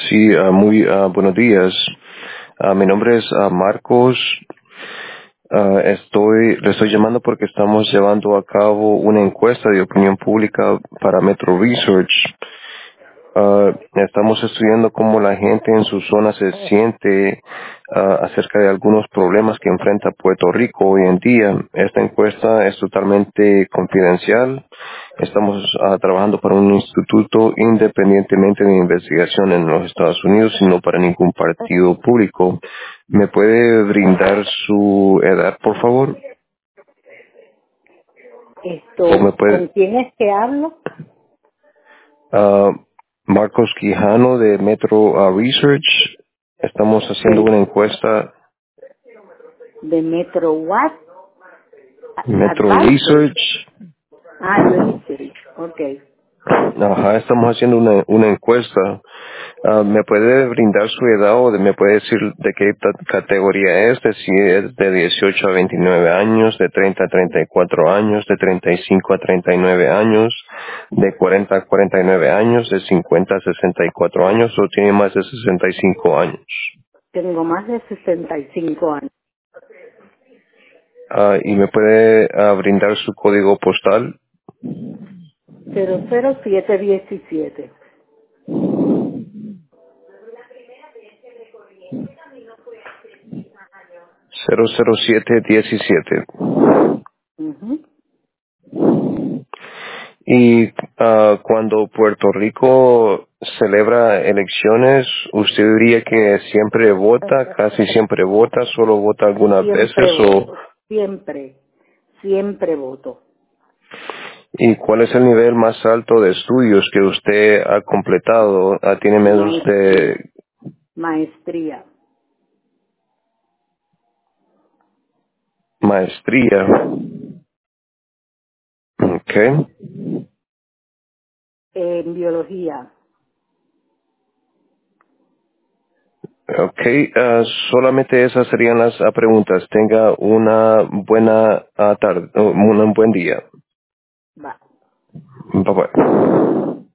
Sí, muy buenos días. Mi nombre es Marcos. Le estoy llamando porque estamos llevando a cabo una encuesta de opinión pública para Metro Research. Estamos estudiando cómo la gente en su zona se siente acerca de algunos problemas que enfrenta Puerto Rico hoy en día. Esta encuesta es totalmente confidencial. Estamos trabajando para un instituto independientemente de investigación en los Estados Unidos y no para ningún partido público. ¿Me puede brindar su edad, por favor? ¿O me ¿Con puede... quién es que hablo? ah, Marcos Quijano de Metro Research. Estamos haciendo De, una encuesta. de Metro What? Metro Advisory. Research. Research. Ok. Ajá, estamos haciendo una encuesta. ¿Me puede brindar su edad o me puede decir de qué categoría es? De si es de 18 a 29 años, de 30 a 34 años, de 35 a 39 años, de 40 a 49 años, de 50 a 64 años o tiene más de 65 años? Tengo más de 65 años. ¿Y me puede brindar su código postal? 00717. 00717. Ujú. Y cuando Puerto Rico celebra elecciones, ¿usted diría que siempre vota, casi siempre vota, solo vota algunas veces? Siempre voto. Siempre voto. ¿Y cuál es el nivel más alto de estudios que usted ha completado? ¿Tiene menos Maestría. de Maestría. maestría? Okay. En biología. Okay, solamente esas serían las preguntas. Tenga una buena tarde, un buen día. Va. Bye bye.